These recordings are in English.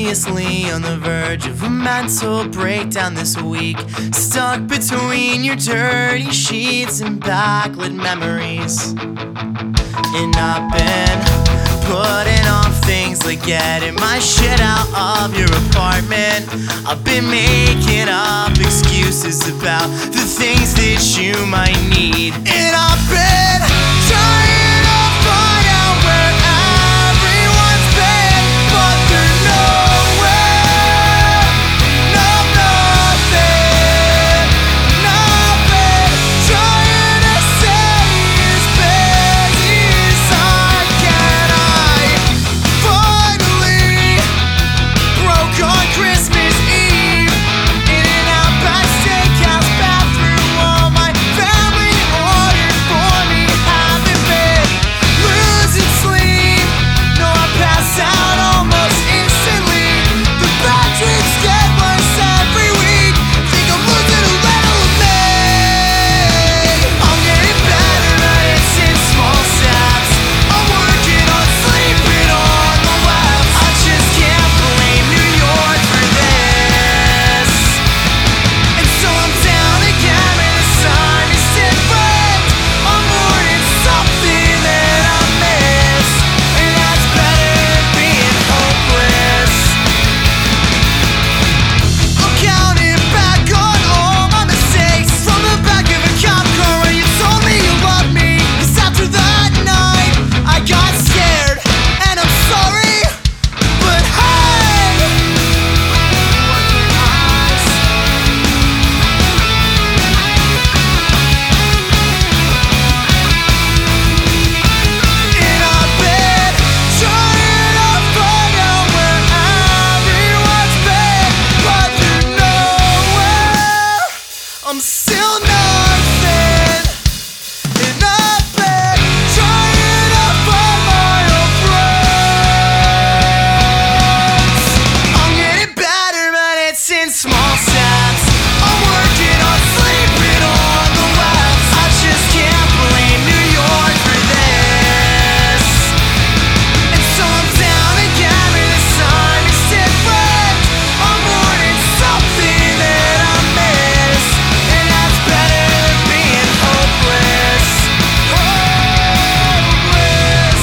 Obviously on the verge of a mental breakdown this week, stuck between your dirty sheets and backlit memories. And I've been putting off things like getting my shit out of your apartment. I've been making up excuses about the things that you might need. And I've been trying to find out where everyone's been, but they're nowhere. No, nothing. Trying to stay as busy as I can. I finally broke on Christmas Eve in an Outback Steakhouse bathroom. All my family ordered for me. Haven't been losing sleep. No, I pass out almost instantly. The bad dreams get worse every week. Think I'm losing a little of me. I'm getting better, but it's in small steps. I'm working on sleeping on the web. I just can't blame New York for this. And so I'm down again, and the sun is different. I'm mourning something that I missed, and that's better than being hopeless. I'm counting back on all my mistakes from the back of a cop car where you told me you loved me. 'Cause after that night, I got scared, and I'm sorry, but hey, and I've been trying to find out where everyone's been, but they're nowhere. I'm still nothing, and I've been trying to find my own friends. I'm getting better, but it's in small steps. I'm working on sleeping on the web. I just can't blame New York for this. And so I'm down again, and the sun is different. I'm mourning something that I missed, and that's better than being hopeless. Hopeless.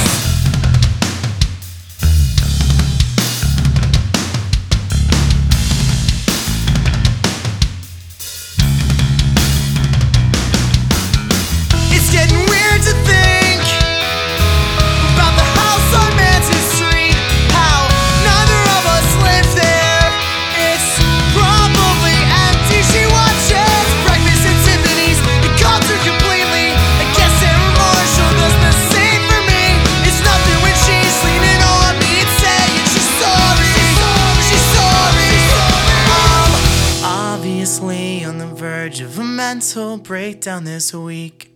It's getting weird to think about the house on Manson Street, how neither of us live there. It's probably empty. She watches Breakfast at Tiffany's and calls her completely. I guess Sarah Marshall does the same for me. It's nothing when she's leaning on me and saying she's sorry. She's sorry. I'm obviously on the verge of a mental breakdown this week.